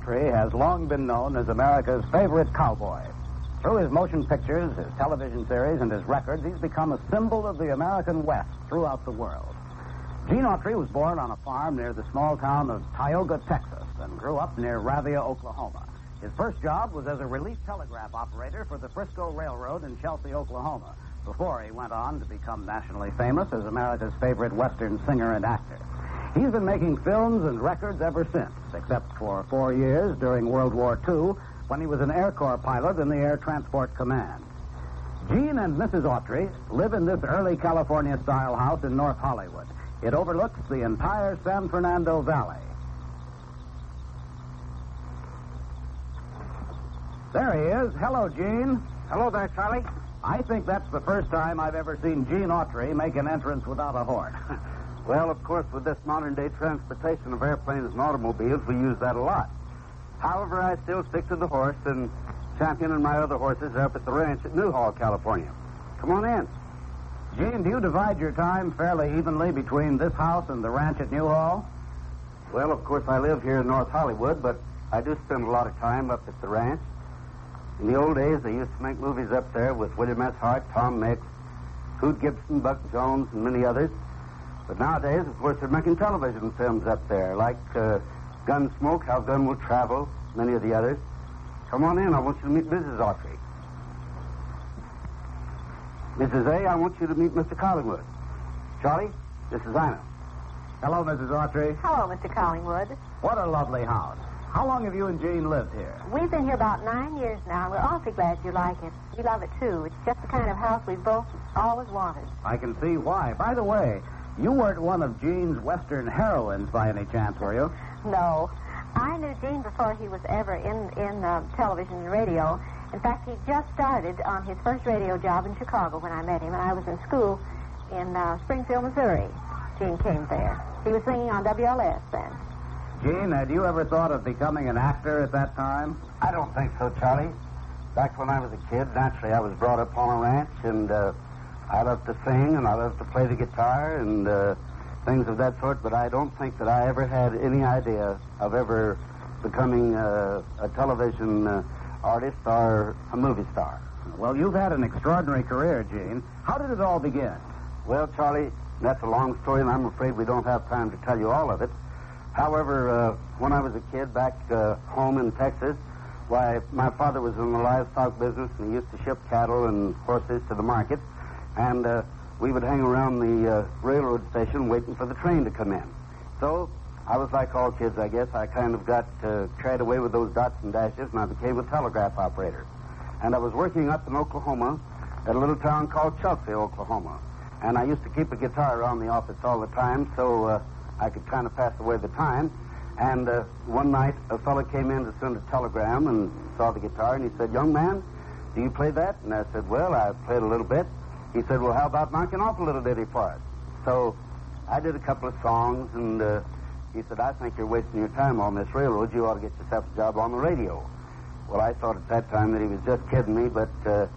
Autry has long been known as America's favorite cowboy. Through his motion pictures, his television series, and his records, he's become a symbol of the American West throughout the world. Gene Autry was born on a farm near the small town of Tioga, Texas, and grew up near Ravia, Oklahoma. His first job was as a relief telegraph operator for the Frisco Railroad in Chelsea, Oklahoma, before he went on to become nationally famous as America's favorite Western singer and actor. He's been making films and records ever since, except for 4 years during World War II, when he was an Air Corps pilot in the Air Transport Command. Gene and Mrs. Autry live in this early California-style house in North Hollywood. It overlooks the entire San Fernando Valley. There he is. Hello, Gene. Hello there, Charlie. I think that's the first time I've ever seen Gene Autry make an entrance without a horse. Well, of course, with this modern-day transportation of airplanes and automobiles, we use that a lot. However, I still stick to the horse, and Champion and my other horses are up at the ranch at Newhall, California. Come on in. Gene, do you divide your time fairly evenly between this house and the ranch at Newhall? Well, of course, I live here in North Hollywood, but I do spend a lot of time up at the ranch. In the old days, they used to make movies up there with William S. Hart, Tom Mix, Hoot Gibson, Buck Jones, and many others. But nowadays, of course, they're making television films up there, like Gunsmoke, How Gun Will Travel, many of the others. Come on in. I want you to meet Mrs. Autry. Mrs. A, I want you to meet Mr. Collingwood. Charlie, this is Ina. Hello, Mrs. Autry. Hello, Mr. Collingwood. What a lovely house. How long have you and Gene lived here? We've been here about 9 years now, and we're awfully glad you like it. We love it, too. It's just the kind of house we've both always wanted. I can see why. By the way, you weren't one of Gene's Western heroines by any chance, were you? No. I knew Gene before he was ever in television and radio. In fact, he just started on his first radio job in Chicago when I met him, and I was in school in Springfield, Missouri. Gene came there. He was singing on WLS then. Gene, had you ever thought of becoming an actor at that time? I don't think so, Charlie. Back when I was a kid, naturally, I was brought up on a ranch, and I loved to sing, and I loved to play the guitar, and things of that sort, but I don't think that I ever had any idea of ever becoming a television artist or a movie star. Well, you've had an extraordinary career, Gene. How did it all begin? Well, Charlie, that's a long story, and I'm afraid we don't have time to tell you all of it. However, when I was a kid back home in Texas, why, my father was in the livestock business, and he used to ship cattle and horses to the market, and we would hang around the railroad station waiting for the train to come in. So I was like all kids, I guess. I kind of got carried away with those dots and dashes, and I became a telegraph operator. And I was working up in Oklahoma at a little town called Chelsea, Oklahoma. And I used to keep a guitar around the office all the time, so I could kind of pass away the time. And one night, a fellow came in to send a telegram and saw the guitar, and he said, "Young man, do you play that?" And I said, "Well, I played a little bit." He said, "Well, how about knocking off a little ditty for us?" So I did a couple of songs, and he said, "I think you're wasting your time on this railroad. You ought to get yourself a job on the radio." Well, I thought at that time that he was just kidding me, but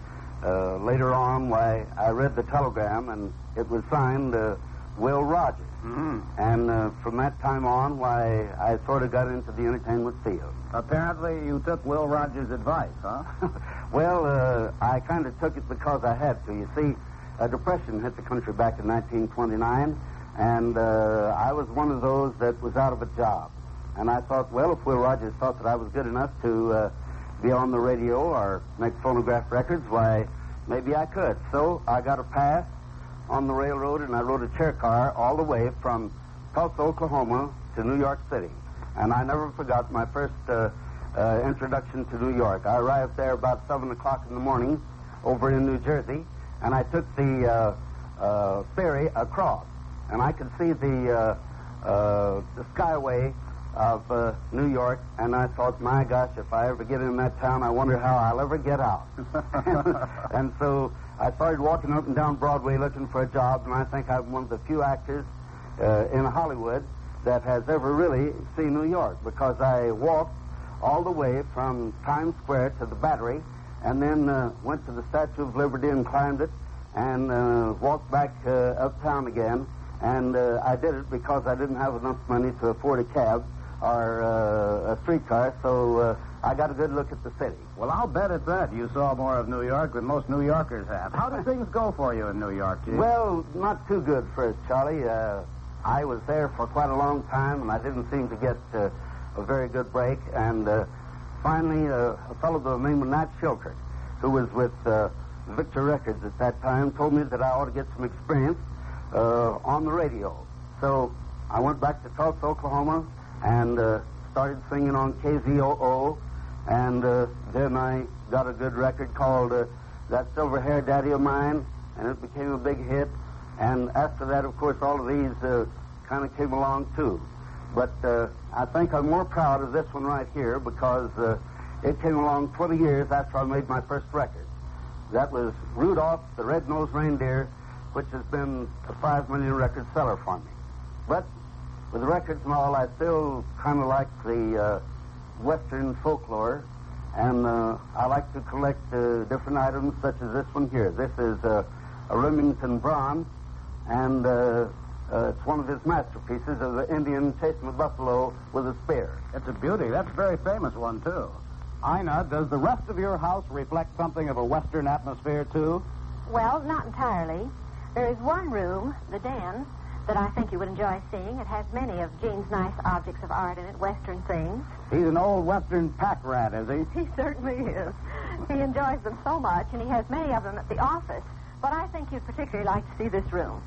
later on, why, I read the telegram, and it was signed Will Rogers. Mm-hmm. And from that time on, why, I sort of got into the entertainment field. Apparently, you took Will Rogers' advice, huh? Well, I kind of took it because I had to. You see, a depression hit the country back in 1929, and I was one of those that was out of a job. And I thought, well, if Will Rogers thought that I was good enough to be on the radio or make phonograph records, why, maybe I could. So I got a pass on the railroad, and I rode a chair car all the way from Tulsa, Oklahoma to New York City. And I never forgot my first introduction to New York. I arrived there about 7 o'clock in the morning over in New Jersey, and I took the ferry across. And I could see the skyway of New York, and I thought, my gosh, if I ever get in that town, I wonder how I'll ever get out. And so I started walking up and down Broadway looking for a job, and I think I'm one of the few actors in Hollywood that has ever really seen New York, because I walked all the way from Times Square to the Battery, and then went to the Statue of Liberty and climbed it, and walked back uptown again. And I did it because I didn't have enough money to afford a cab or a streetcar, so I got a good look at the city. Well, I'll bet at that you saw more of New York than most New Yorkers have. How do things go for you in New York, Gene? Well, not too good first, Charlie. I was there for quite a long time, and I didn't seem to get a very good break. And finally, a fellow by the name of Nat Shilkert, who was with Victor Records at that time, told me that I ought to get some experience on the radio. So I went back to Tulsa, Oklahoma, and started singing on KZOO, and then I got a good record called That Silver Hair Daddy of Mine, and it became a big hit. And after that, of course, all of these kind of came along, too. But I think I'm more proud of this one right here because it came along 20 years after I made my first record. That was Rudolph the Red-Nosed Reindeer, which has been a 5 million record seller for me. But with the records and all, I still kind of like the Western folklore, and I like to collect different items such as this one here. This is a Remington bronze, and it's one of his masterpieces of the Indian chasing the buffalo with a spear. It's a beauty. That's a very famous one, too. Ina, does the rest of your house reflect something of a Western atmosphere, too? Well, not entirely. There is one room, the den, that I think you would enjoy seeing. It has many of Gene's nice objects of art in it, Western things. He's an old Western pack rat, is he? He certainly is. He enjoys them so much, and he has many of them at the office. But I think you'd particularly like to see this room.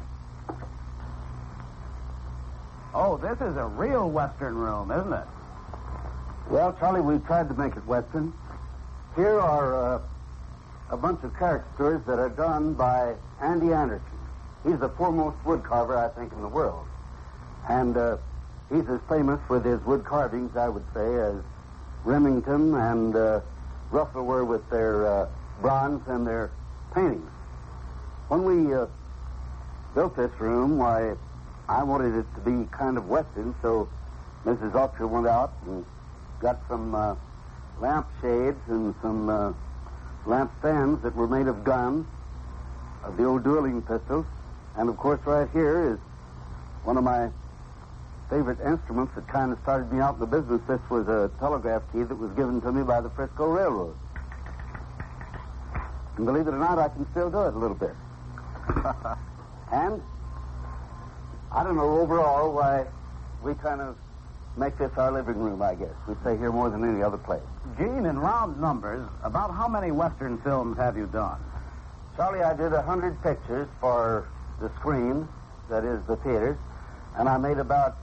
Oh, this is a real Western room, isn't it? Well, Charlie, we've tried to make it Western. Here are a bunch of caricatures that are done by Andy Anderson. He's the foremost wood carver, I think, in the world. And he's as famous with his wood carvings, I would say, as Remington and Russell were with their bronze and their paintings. When we built this room, why, I wanted it to be kind of Western, so Mrs. Autry went out and got some lamp shades and some lamp stands that were made of guns, of the old dueling pistols. And, of course, right here is one of my favorite instruments that kind of started me out in the business. This was a telegraph key that was given to me by the Frisco Railroad. And believe it or not, I can still do it a little bit. And I don't know overall why we kind of make this our living room, I guess. We stay here more than any other place. Gene, in round numbers, about how many Western films have you done? Charlie, I did 100 pictures for the screen, that is the theaters, and I made about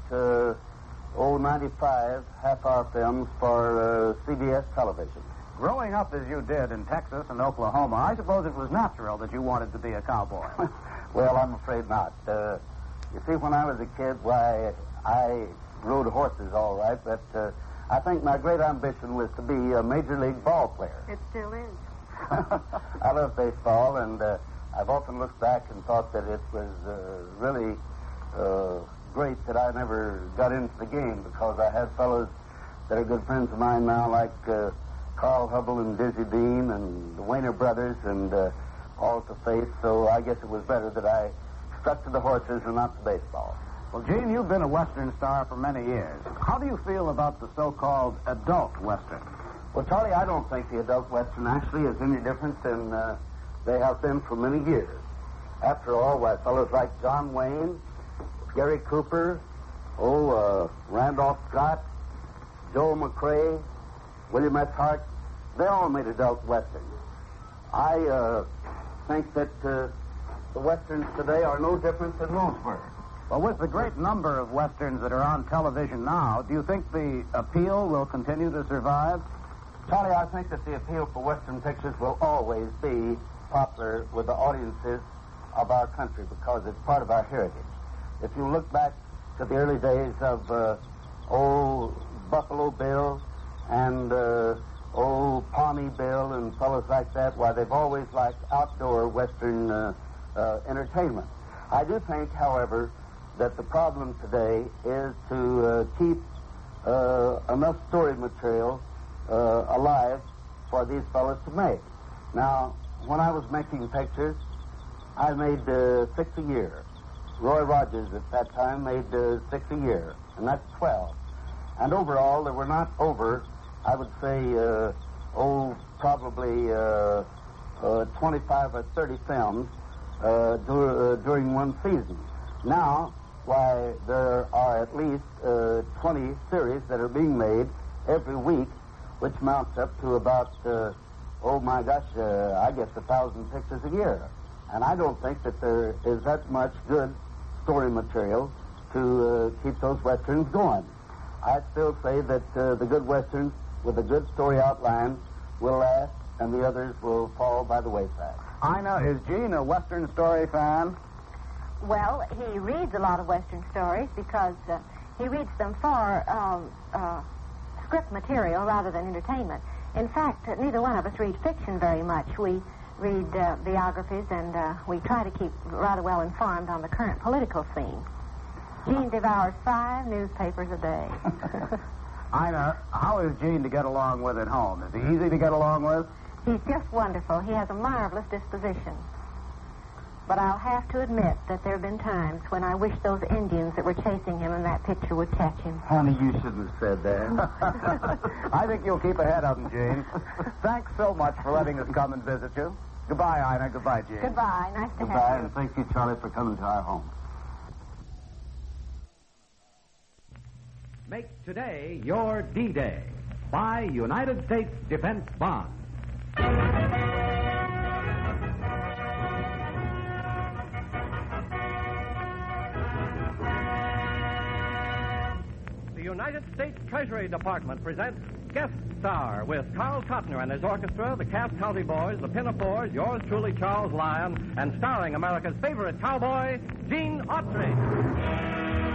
95 half-hour films for CBS television. Growing up as you did in Texas and Oklahoma, I suppose it was natural that you wanted to be a cowboy. Well, I'm afraid not. You see, when I was a kid, why, I rode horses all right, but I think my great ambition was to be a major league ball player. It still is. I love baseball, and I've often looked back and thought that it was really great that I never got into the game, because I had fellows that are good friends of mine now, like Carl Hubble and Dizzy Dean and the Wayner brothers and all to face, so I guess it was better that I stuck to the horses and not to baseball. Well, Gene, you've been a Western star for many years. How do you feel about the so-called adult Western? Well, Charlie, I don't think the adult Western actually is any different than they have been for many years. After all, why, fellows like John Wayne, Gary Cooper, Randolph Scott, Joel McRae, William S. Hart, they all made adult Westerns. I think that the Westerns today are no different than those were. Well, with the great number of Westerns that are on television now, do you think the appeal will continue to survive? Charlie, I think that the appeal for Western pictures will always be popular with the audiences of our country because it's part of our heritage. If you look back to the early days of old Buffalo Bill and old Pawnee Bill and fellows like that, why, they've always liked outdoor Western entertainment. I do think, however, that the problem today is to keep enough story material alive for these fellows to make. Now, when I was making pictures, I made 6 a year. Roy Rogers at that time made 6 a year, and that's 12. And overall, there were not over, I would say, probably 25 or 30 films during one season. Now, why, there are at least 20 series that are being made every week, which mounts up to about, I guess 1,000 pictures a year. And I don't think that there is that much good story material to keep those westerns going. I still say that the good westerns with a good story outline will last, and the others will fall by the wayside. Ina, is Gene a Western story fan? Well, he reads a lot of Western stories because he reads them for script material rather than entertainment. In fact, neither one of us read fiction very much. We read biographies, and we try to keep rather well informed on the current political scene. Gene devours 5 newspapers a day. Ina, how is Gene to get along with at home? Is he easy to get along with? He's just wonderful. He has a marvelous disposition. But I'll have to admit that there have been times when I wish those Indians that were chasing him in that picture would catch him. Honey, you shouldn't have said that. I think you'll keep ahead of him, Gene. Thanks so much for letting us come and visit you. Goodbye, Ina. Goodbye, Gene. Goodbye. Nice to Goodbye, have you. and thank you, Charlie, for coming to our home. Make today your D-Day. Buy United States Defense Bonds. The United States Treasury Department presents Guest Star with Carl Cotner and his orchestra, the Cass County Boys, the Pinafores, yours truly, Charles Lyon, and starring America's favorite cowboy, Gene Autry.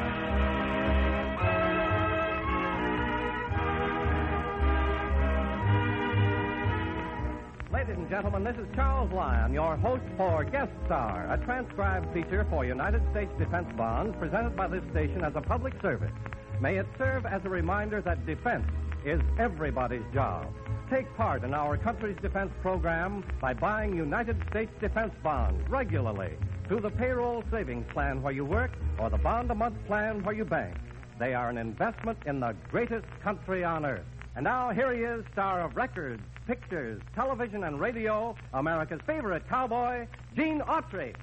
Ladies and gentlemen, this is Charles Lyon, your host for Guest Star, a transcribed feature for United States Defense Bonds presented by this station as a public service. May it serve as a reminder that defense is everybody's job. Take part in our country's defense program by buying United States Defense Bonds regularly through the payroll savings plan where you work or the bond-a-month plan where you bank. They are an investment in the greatest country on earth. And now here he is, star of records, pictures, television, and radio, America's favorite cowboy, Gene Autry.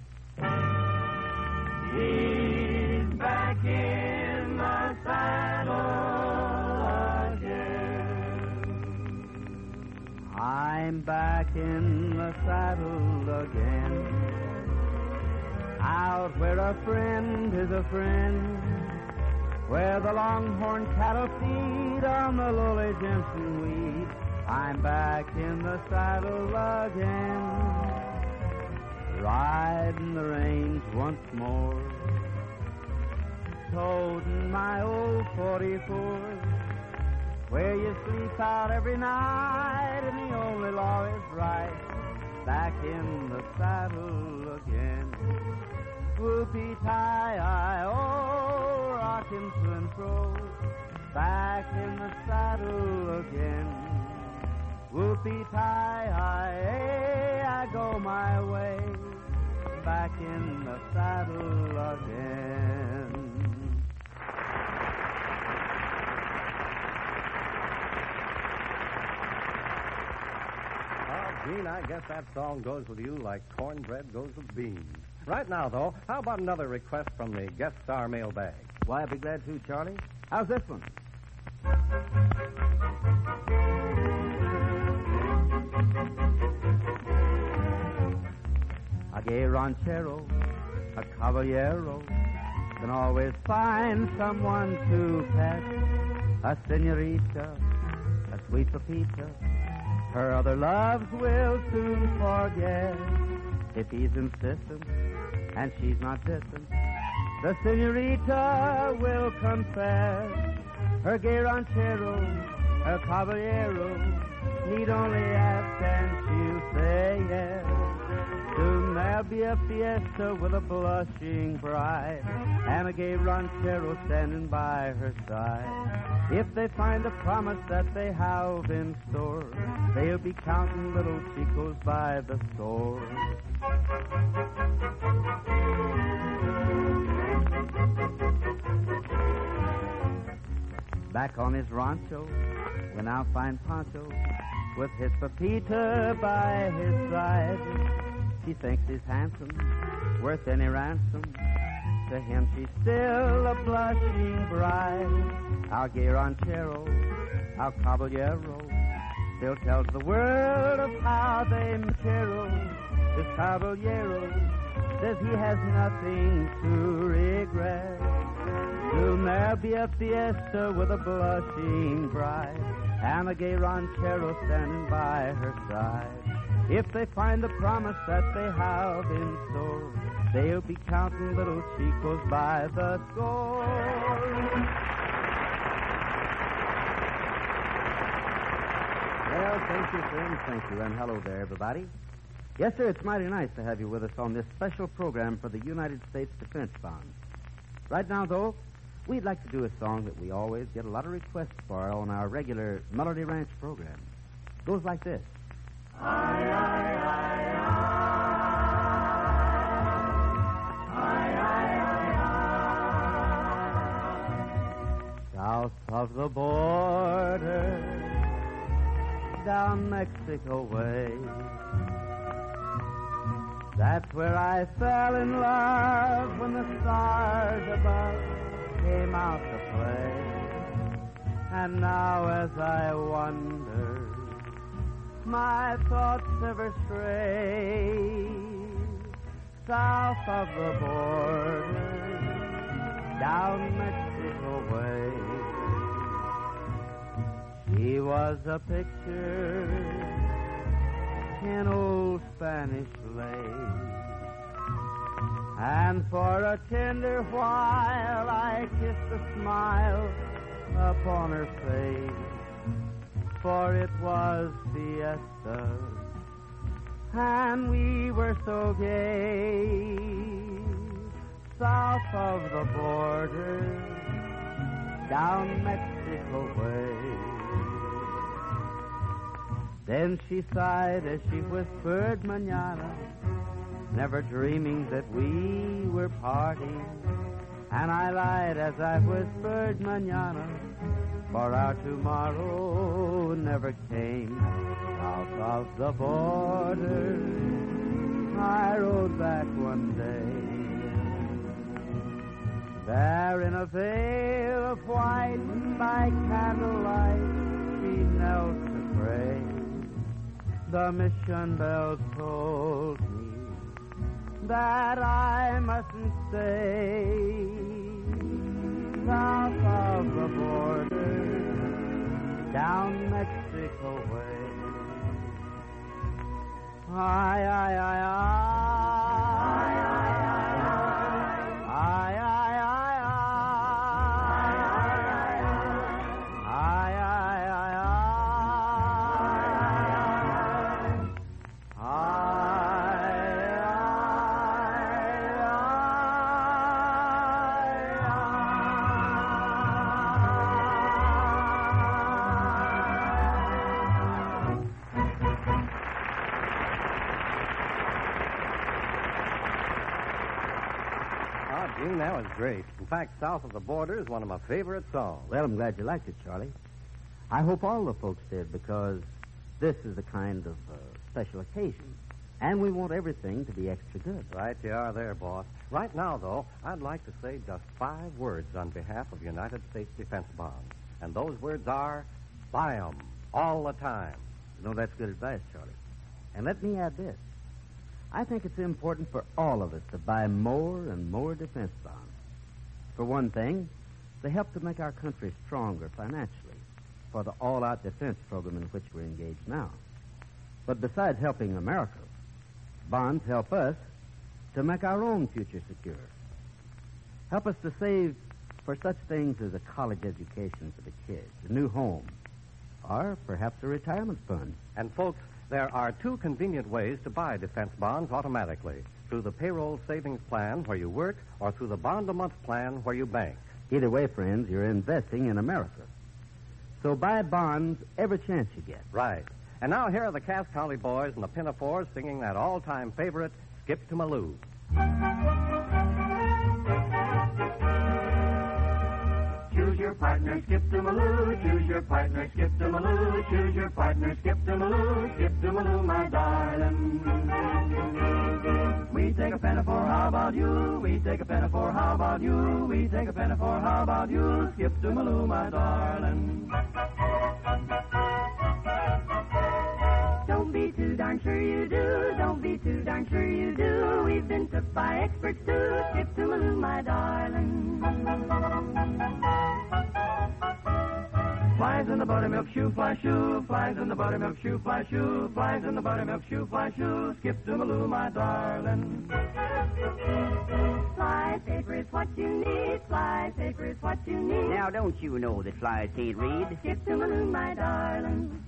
He's back in the saddle again. I'm back in the saddle again. Out where a friend is a friend, where the longhorn cattle feed on the lowly Jimson weed. I'm back in the saddle again, riding the range once more, toting my old 44, where you sleep out every night and the only law is right. Back in the saddle again. Whoopie-tie-I, oh, rockin' to and fro, back in the saddle again. Whoopie-tie-I, hey, I go my way, back in the saddle again. Well, Gene, I guess that song goes with you like cornbread goes with beans. Right now, though, how about another request from the Guest Star mailbag? Why, I'd be glad to, Charlie. How's this one? A gay ranchero, a caballero, can always find someone to pet. A senorita, a sweet Pepita, her other loves will soon forget. If he's insistent and she's not distant, the senorita will confess. Her gay ranchero, her caballero, need only ask and she'll say yes. Soon there'll be a fiesta with a blushing bride and a gay ranchero standing by her side. If they find the promise that they have in store, they'll be counting little chicos by the score. Back on his rancho, we now find Pancho with his Pepita by his side. She thinks he's handsome, worth any ransom. To him she's still a blushing bride. Our gay ranchero, our caballero, still tells the world of how they machero. This caballero says he has nothing to regret. Soon there'll be a fiesta with a blushing bride, and a gay ranchero standing by her side. If they find the promise that they have in store, they'll be counting little chicos by the score. Well, thank you, friends. Thank you. And hello there, everybody. Yes, sir, it's mighty nice to have you with us on this special program for the United States Defense Bonds. Right now, though, we'd like to do a song that we always get a lot of requests for on our regular Melody Ranch program. It goes like this. South of the border, down Mexico way, that's where I fell in love when the stars above came out to play. And now as I wander, my thoughts ever stray south of the border, down Mexico way. She was a picture in old Spanish lace, and for a tender while I kissed a smile upon her face, for it was fiesta, and we were so gay, south of the border, down Mexico way. Then she sighed as she whispered mañana, never dreaming that we were parting. And I lied as I whispered mañana, for our tomorrow never came. South of the border, I rode back one day. There in a veil of white by candlelight, she knelt to pray. The mission bells told me that I mustn't stay south of the border, down Mexico way. Ay, ay, ay, ay, ay, ay, ay. Gene, that was great. In fact, South of the Border is one of my favorite songs. Well, I'm glad you liked it, Charlie. I hope all the folks did, because this is a kind of special occasion, and we want everything to be extra good. Right you are there, boss. Right now, though, I'd like to say just 5 words on behalf of United States Defense Bonds. And those words are, buy 'em all the time. You know, that's good advice, Charlie. And let me add this. I think it's important for all of us to buy more and more defense bonds. For one thing, they help to make our country stronger financially for the all-out defense program in which we're engaged now. But besides helping America, bonds help us to make our own future secure. Help us to save for such things as a college education for the kids, a new home, or perhaps a retirement fund. And, folks, there are 2 convenient ways to buy defense bonds automatically, through the payroll savings plan where you work or through the bond-a-month plan where you bank. Either way, friends, you're investing in America. So buy bonds every chance you get. Right. And now here are the Cass County Boys and the Pinafores singing that all-time favorite, Skip to Maloo. Choose your partner, skip to Maloo. Choose your partner, skip to Maloo. Choose your partner, skip to Maloo. Skip to Maloo, my darling. We take a pinafore, how about you? We take a pinafore, how about you? We take a pinafore, how about you? Skip to Maloo, my darling. Don't be too darn sure you do. Don't be too darn sure you do. We've been took by experts too. Skip to Maloo, my darling. Flies in the buttermilk shoe, fly shoe. Flies in the buttermilk shoe, fly shoe. Flies in the buttermilk shoe, fly shoe. Skip to Maloo, my darling. Fly paper is what you need. Fly paper is what you need. Now, don't you know that flies can't read? Skip to Maloo, my darling.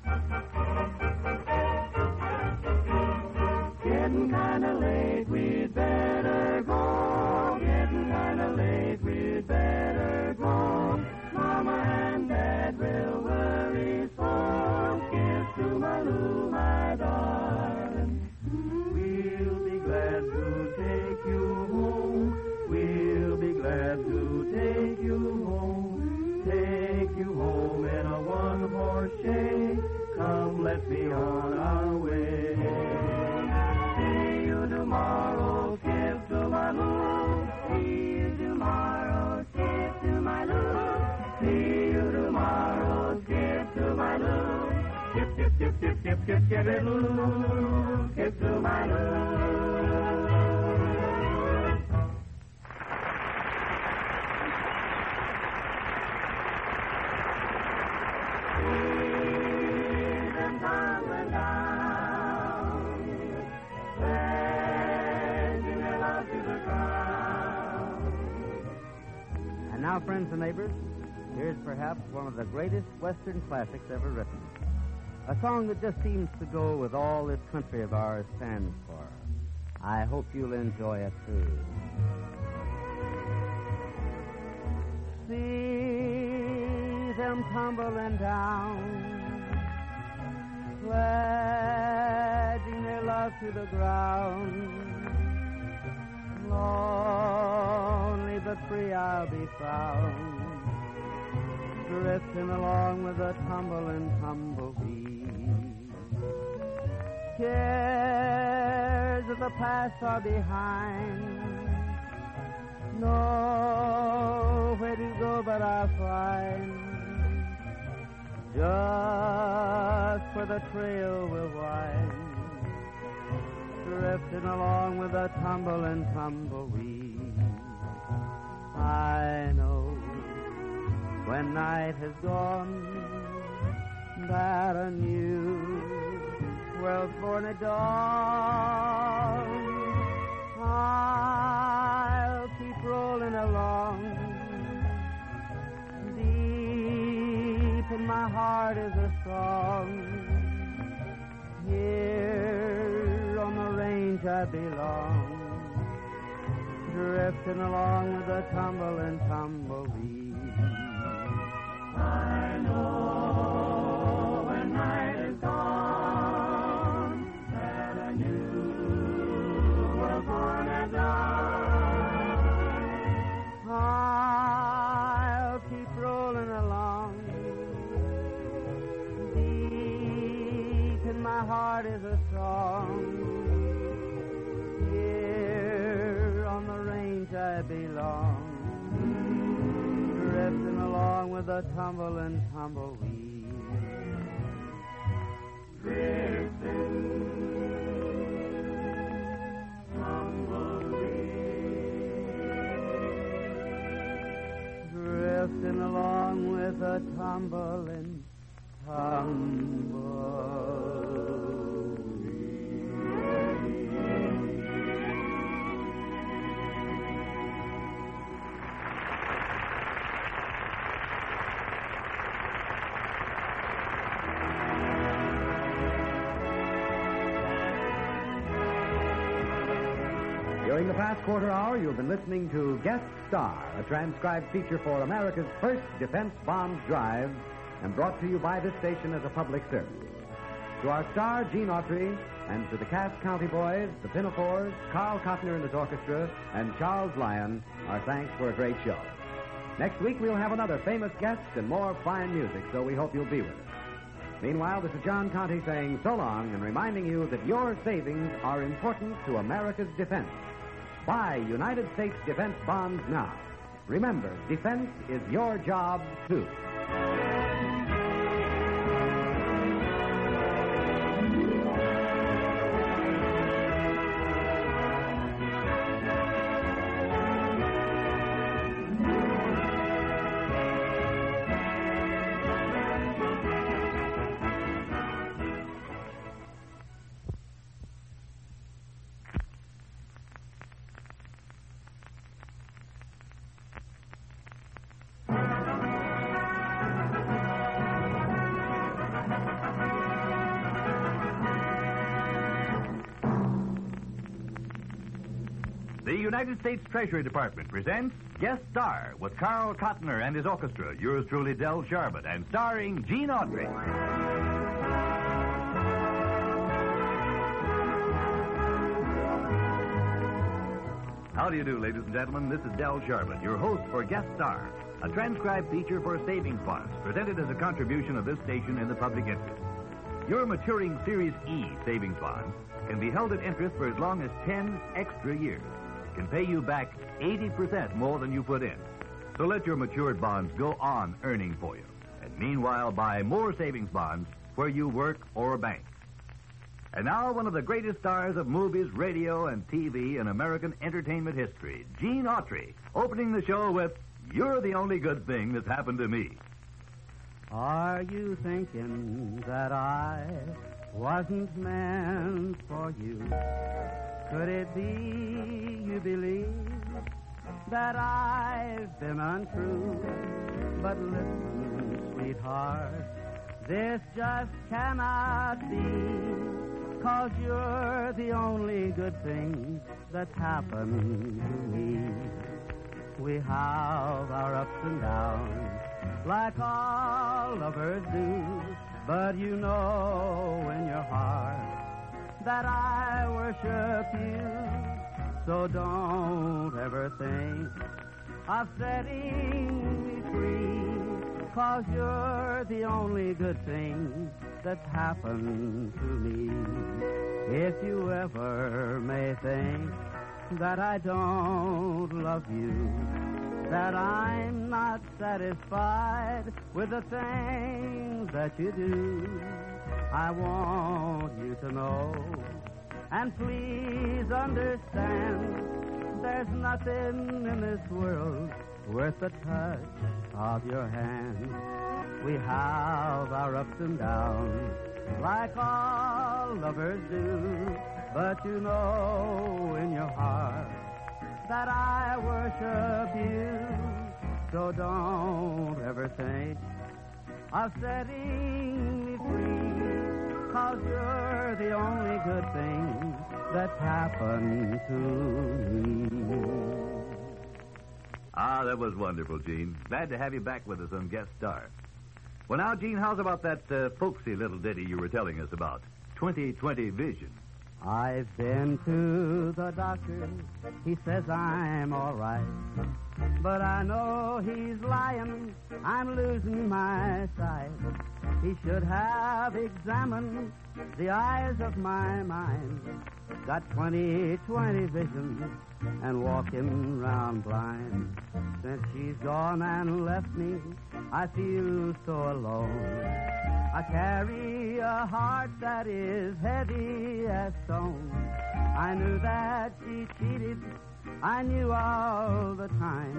Getting kinda late, we'd better go. Getting kinda late, we'd better go. Mama and Dad will worry so. Skip to Maloo, my darling. We'll be glad to take you home. We'll be glad to take you home. Take you home in a one-horse shay. Come, let's be on our way. See you tomorrow, skip to Maloo. See you tomorrow, skip to Maloo. See you tomorrow, skip to Maloo. Skip, skip, skip, skip, skip, skip, skip it, Loo. Skip to Maloo. And now, friends and neighbors, here's perhaps one of the greatest Western classics ever written. A song that just seems to go with all this country of ours stands for. I hope you'll enjoy it, too. See them tumbling down, pledging their love to the ground. Lonely but free I'll be found, drifting along with the tumbling tumbleweed. Cares of the past are behind, nowhere to go but I'll find, just where the trail will wind, drifting along with a tumbling tumbleweed. I know when night has gone that a new world's born at dawn. I'll keep rolling along. Deep in my heart is a song. Here on the range I belong, drifting along with a tumbling tumbleweed. I know when night is gone that a new world's born at dawn. I'll keep rolling along. Deep in my heart is a song. Here on the range I belong, drifting along with a tumbling tumbleweed. Drifting, tumbleweed. Drifting along with a tumbling tumbleweed. During the past quarter hour, you've been listening to Guest Star, a transcribed feature for America's first defense bombs drive, and brought to you by this station as a public service. To our star, Gene Autry, and to the Cass County Boys, the Pinafores, Carl Cotner and his orchestra, and Charles Lyon, our thanks for a great show. Next week, we'll have another famous guest and more fine music, so we hope you'll be with us. Meanwhile, this is John Conte saying so long and reminding you that your savings are important to America's defense. Buy United States defense bonds now. Remember, defense is your job, too. The United States Treasury Department presents Guest Star with Carl Cotner and his orchestra, yours truly, Del Sharbutt, and starring Gene Autry. How do you do, ladies and gentlemen? This is Del Sharbutt, your host for Guest Star, a transcribed feature for savings bonds, presented as a contribution of this station in the public interest. Your maturing Series E savings bonds can be held at interest for as long as 10 extra years. Can pay you back 80% more than you put in. So let your matured bonds go on earning for you. And meanwhile, buy more savings bonds where you work or bank. And now, one of the greatest stars of movies, radio, and TV in American entertainment history, Gene Autry, opening the show with You're the Only Good Thing That's Happened to Me. Are you thinking that I wasn't meant for you? Could it be you believe that I've been untrue? But listen, sweetheart, this just cannot be, 'cause you're the only good thing that's happened to me. We have our ups and downs, like all lovers do, but you know in your heart that I worship you. So don't ever think of setting me free, 'cause you're the only good thing that's happened to me. If you ever may think that I don't love you, that I'm not satisfied with the things that you do, I want you to know, and please understand, there's nothing in this world worth the touch of your hand. We have our ups and downs, like all lovers do, but you know in your heart that I worship you. So don't ever think of setting me free, 'cause you're the only good thing that's happened to me. Ah, that was wonderful, Gene. Glad to have you back with us on Guest Star. Well, now, Gene, how's about that folksy little ditty you were telling us about? 20/20 Vision. I've been to the doctor. He says I'm all right. But I know he's lying. I'm losing my sight. He should have examined the eyes of my mind. Got 20/20 vision and walking round blind. Since she's gone and left me, I feel so alone. I carry a heart that is heavy as stone. I knew that she cheated. I knew all the time.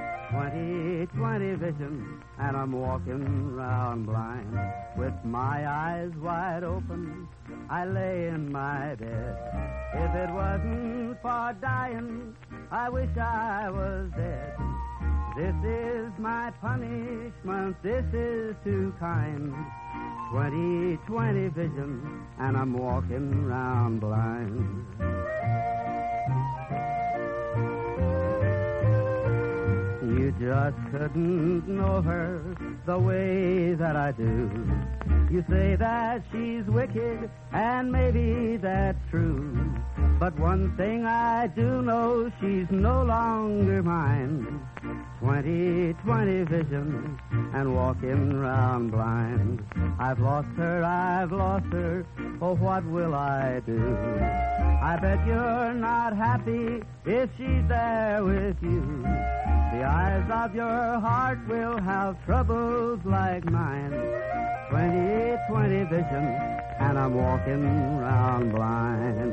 20/20 vision, and I'm walking round blind. With my eyes wide open, I lay in my bed. If it wasn't for dying, I wish I was dead. This is my punishment, this is too kind. 20/20 vision, and I'm walking round blind. You just couldn't know her the way that I do. You say that she's wicked, and maybe that's true. But one thing I do know, she's no longer mine. 20/20 vision and walking round blind. I've lost her, oh, what will I do? I bet you're not happy if she's there with you. The eyes of your heart will have troubles like mine. 20/20 vision and I'm walking round blind.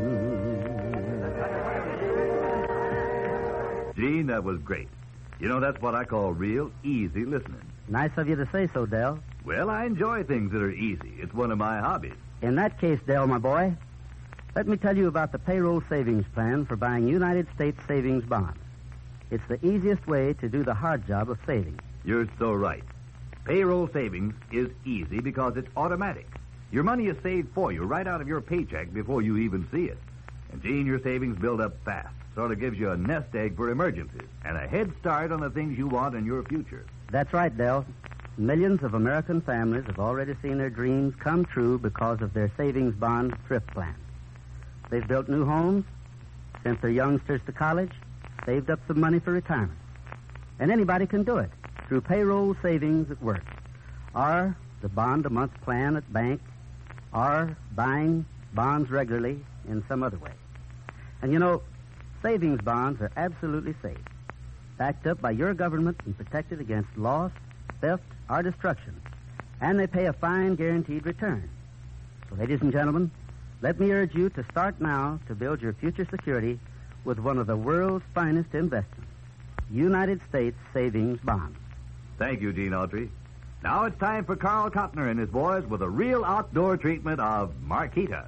Gene, that was great. You know, that's what I call real easy listening. Nice of you to say so, Del. Well, I enjoy things that are easy. It's one of my hobbies. In that case, Del, my boy, let me tell you about the payroll savings plan for buying United States savings bonds. It's the easiest way to do the hard job of saving. You're so right. Payroll savings is easy because it's automatic. Your money is saved for you right out of your paycheck before you even see it. And, Gene, your savings build up fast. Sort of gives you a nest egg for emergencies and a head start on the things you want in your future. That's right, Del. Millions of American families have already seen their dreams come true because of their savings bond thrift plan. They've built new homes, sent their youngsters to college, saved up some money for retirement. And anybody can do it through payroll savings at work, or the bond-a-month plan at bank, or buying bonds regularly in some other way. And you know, savings bonds are absolutely safe, backed up by your government and protected against loss, theft, or destruction. And they pay a fine guaranteed return. So, ladies and gentlemen, let me urge you to start now to build your future security with one of the world's finest investments, United States savings bonds. Thank you, Gene Autry. Now it's time for Carl Kottner and his boys with a real outdoor treatment of Marquita.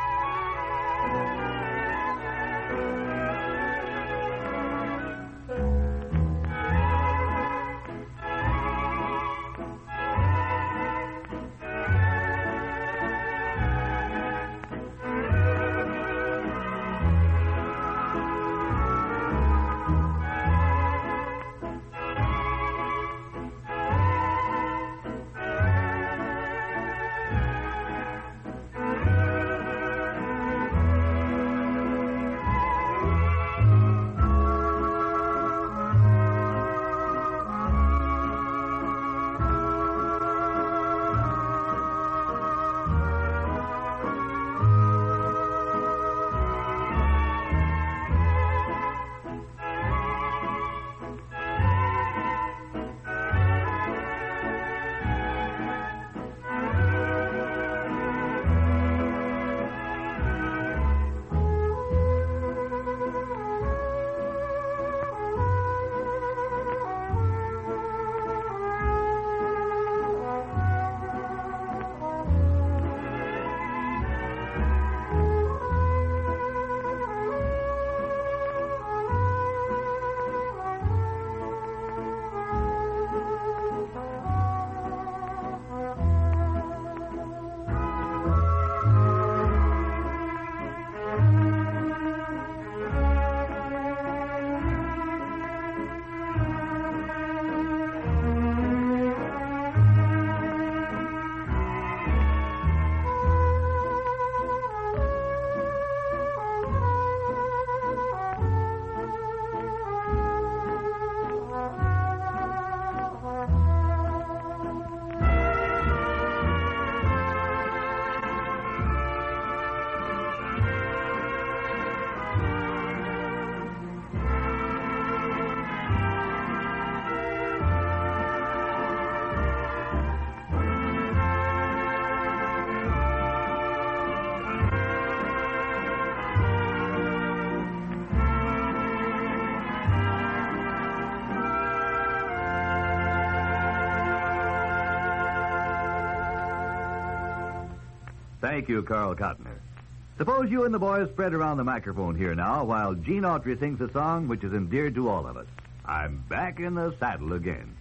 Thank you, Carl Kottner. Suppose you and the boys spread around the microphone here now while Gene Autry sings a song which is endeared to all of us. I'm back in the saddle again.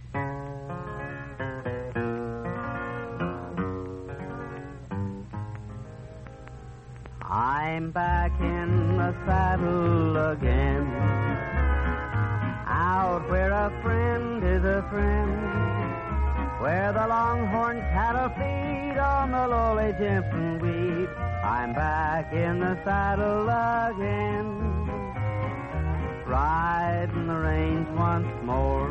I'm back in the saddle again, out where a friend is a friend. where the longhorn cattle feed on the lowly Jimson weed. I'm back in the saddle again, riding the range once more,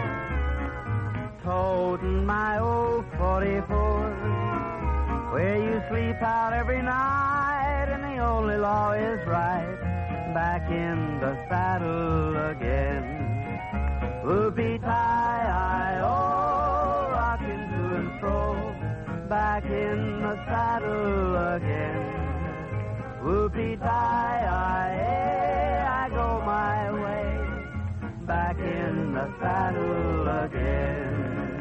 toting my old 44, where you sleep out every night and the only law is right. Back in the saddle again. Whoopie-tie-I-oh, rocking to and fro, back in the saddle again. Whoopie-tie-I-eh, I go my way, back in the saddle again.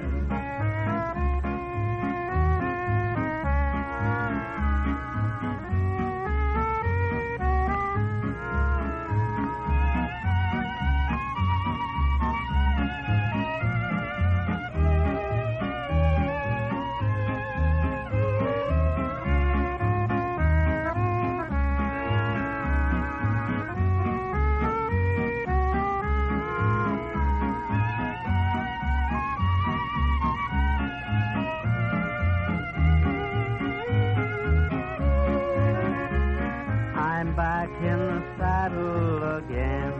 Back in the saddle again,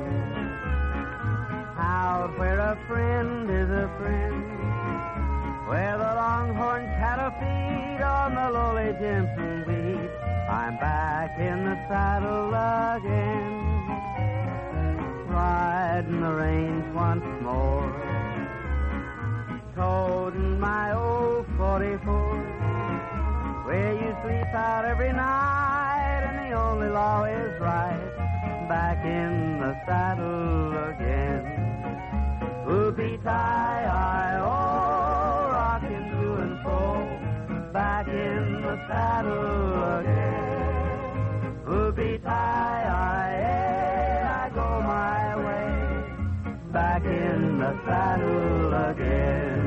out where a friend is a friend, where the longhorn cattle feed on the lowly Jimson weed. I'm back in the saddle again, riding the range once more, toting my old 44, where you sleep out every night. The only law is right, back in the saddle again. Whoopie-tie-I-oh, rocking to and fro, back in the saddle again. Whoopie-tie-I-eh, I go my way, back in the saddle again.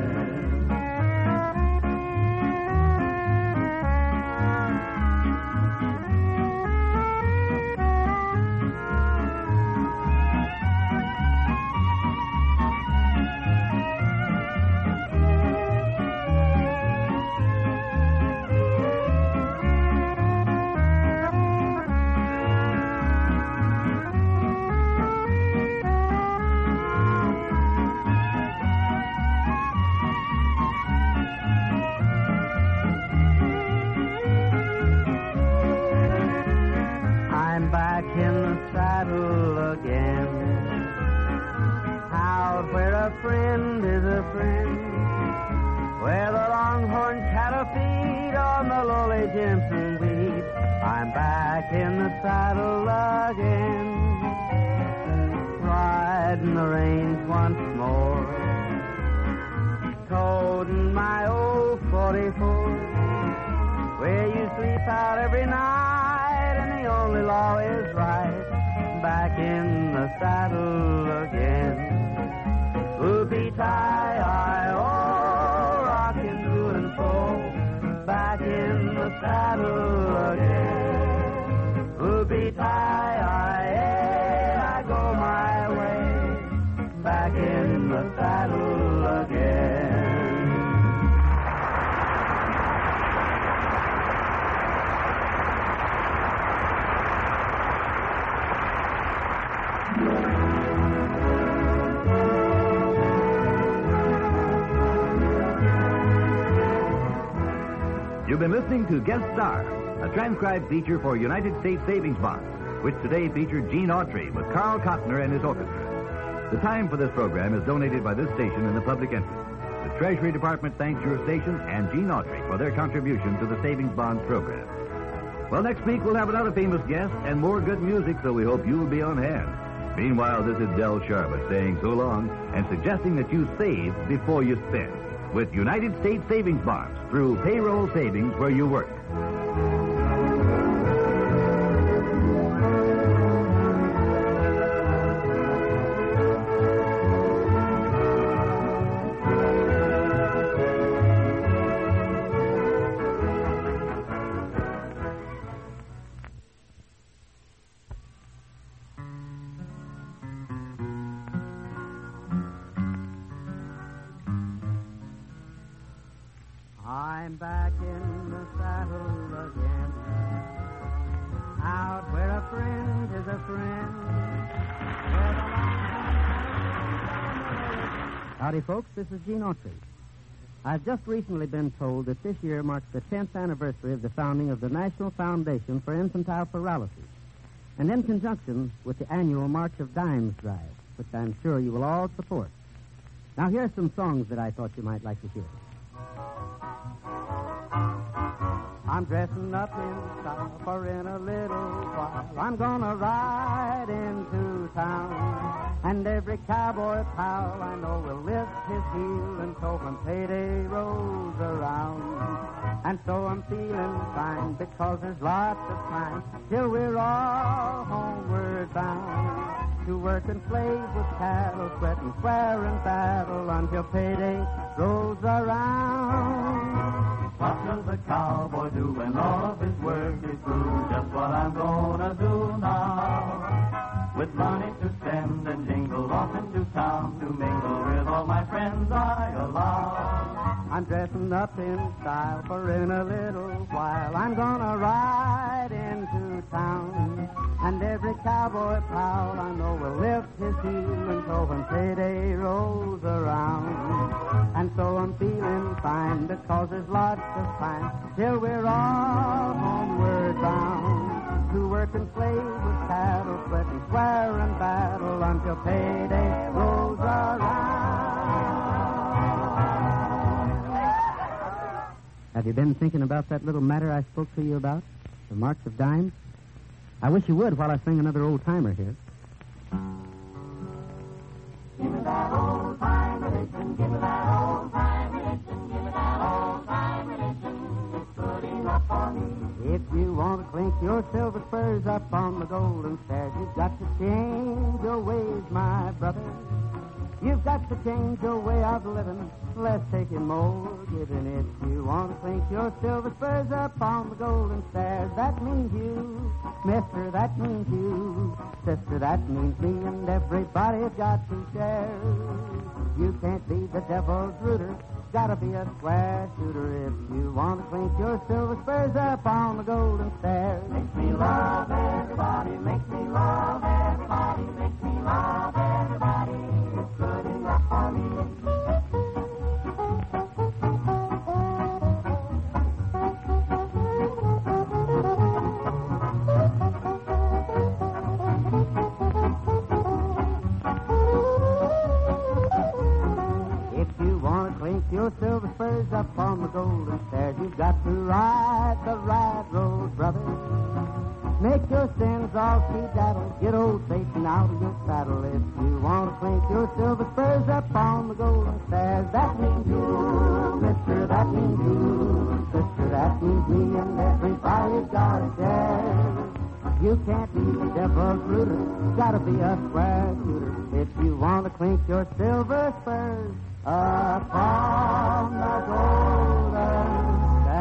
Friend is a friend, where the longhorn cattle feed on the lowly Jimson weed. I'm back in the saddle again, riding the range once more, toting my old 44, where you sleep out every night and the only law is right. Back in the saddle again. Whoopie-tie-I-oh, rocking to and fro, back in the saddle again. Whoopie-tie-I-eh, I go my way, back in the saddle again. You've been listening to Guest Star, a transcribed feature for United States Savings Bonds, which today featured Gene Autry with Carl Kottner and his orchestra. The time for this program is donated by this station in the public interest. The Treasury Department thanks your station and Gene Autry for their contribution to the Savings Bonds program. Well, next week we'll have another famous guest and more good music, so we hope you'll be on hand. Meanwhile, this is Del Sharbutt saying so long and suggesting that you save before you spend with United States Savings Bonds through payroll savings where you work. I'm back in the saddle again, out where a friend is a friend. Howdy, folks. This is Gene Autry. I've just recently been told that this year marks the 10th anniversary of the founding of the National Foundation for Infantile Paralysis, and in conjunction with the annual March of Dimes drive, which I'm sure you will all support. Now, here are some songs that I thought you might like to hear. I'm dressing up in style, for in a little while I'm gonna ride into town, and every cowboy pal I know will lift his heel until when payday rolls around. And so I'm feeling fine because there's lots of time till we're all homeward bound, to work and slave with cattle, sweat and swear and battle until payday rolls around. What will the cowboy do when all of his work is through? Just what I'm gonna do now. With money to spend and jingle off into town to mingle with all my friends I allow. I'm dressing up in style, for in a little while I'm gonna ride into town, and every cowboy pal I know will lift his heel until when payday rolls around. And so I'm feeling fine because there's lots of time till we're all homeward bound, to work and slave with cattle, sweat and swear and battle until payday rolls around. Have you been thinking about that little matter I spoke to you about, the March of Dimes? I wish you would while I sing another old-timer here. Give me that old-time religion, give me that old-time religion, give me that old-time religion. It's good enough for me. If you want to clink your silver spurs up on the golden stairs, you've got to change your ways, my brother. You've got to change your way of living, less taking, more giving. If you want to clink your silver spurs up on the golden stairs, that means you, mister, that means you, sister, that means me, and everybody's got to share. You can't be the devil's rooter, gotta be a square shooter. If you want to clink your silver spurs up on the golden stairs. Makes me love everybody, makes me love everybody, makes me love everybody. It's good enough for me. Your silver spurs up on the golden stairs, you've got to ride the right road, brother. Make your sins all skedaddle, get old Satan out of your saddle. If you want to clink your silver spurs up on the golden stairs, that means you, mister, that means you, sister, that means me, and everybody's got a share. You can't be the devil's rooter, gotta be a square shooter. If you want to clink your silver spurs upon the golden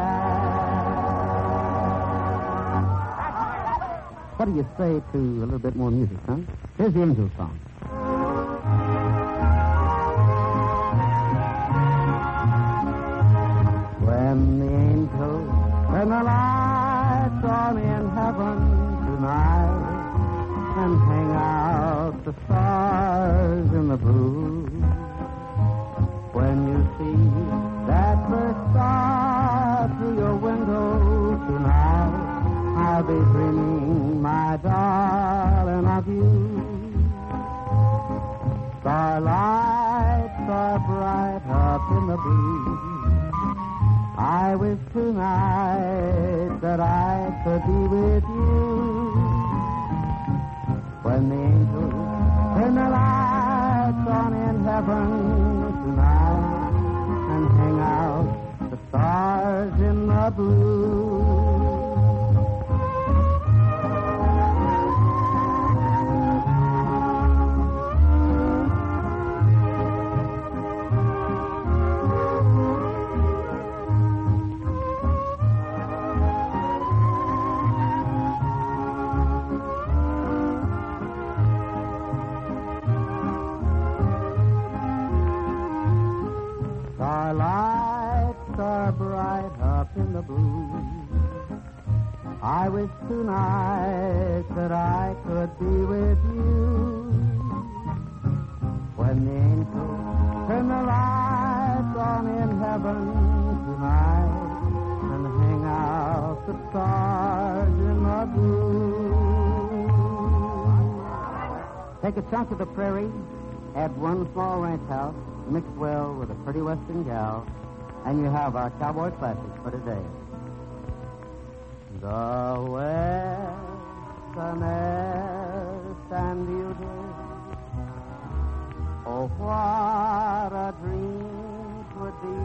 stairs. What do you say to a little bit more music, huh? Here's the Angel song. When the angels turn the lights on in heaven tonight and hang out the stars in the blue, when you see that first star through your window tonight, I'll be dreaming, my darling, of you. Starlights are bright up in the blue. I wish tonight that I could be with you. When the angels turn the lights on in heaven tonight and hang out the stars in the blue. Starlights star bright up in the blue. I wish tonight that I could be with you. When the angels turn the lights on in heaven tonight and hang out the stars in the blue. Take a chunk of the prairie, add one small ranch house, mixed well with a pretty western gal, and you have our cowboy classics for today. The westernest and beauty, oh, what a dream would be.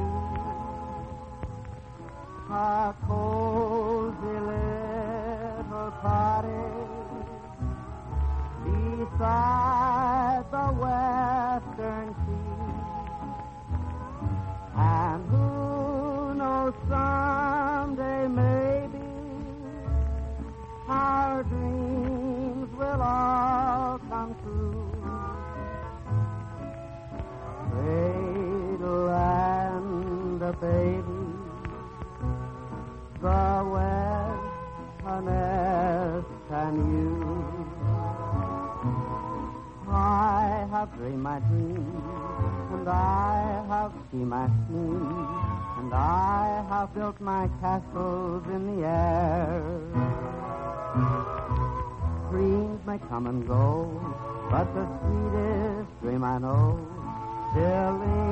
A cozy little cottage beside the western sea. And who knows, someday maybe our dreams will all come true. Cradle and a baby, the westernest and you. I have dreamed my dreams, and I have seen my schemes, and I have built my castles in the air. Dreams may come and go, but the sweetest dream I know still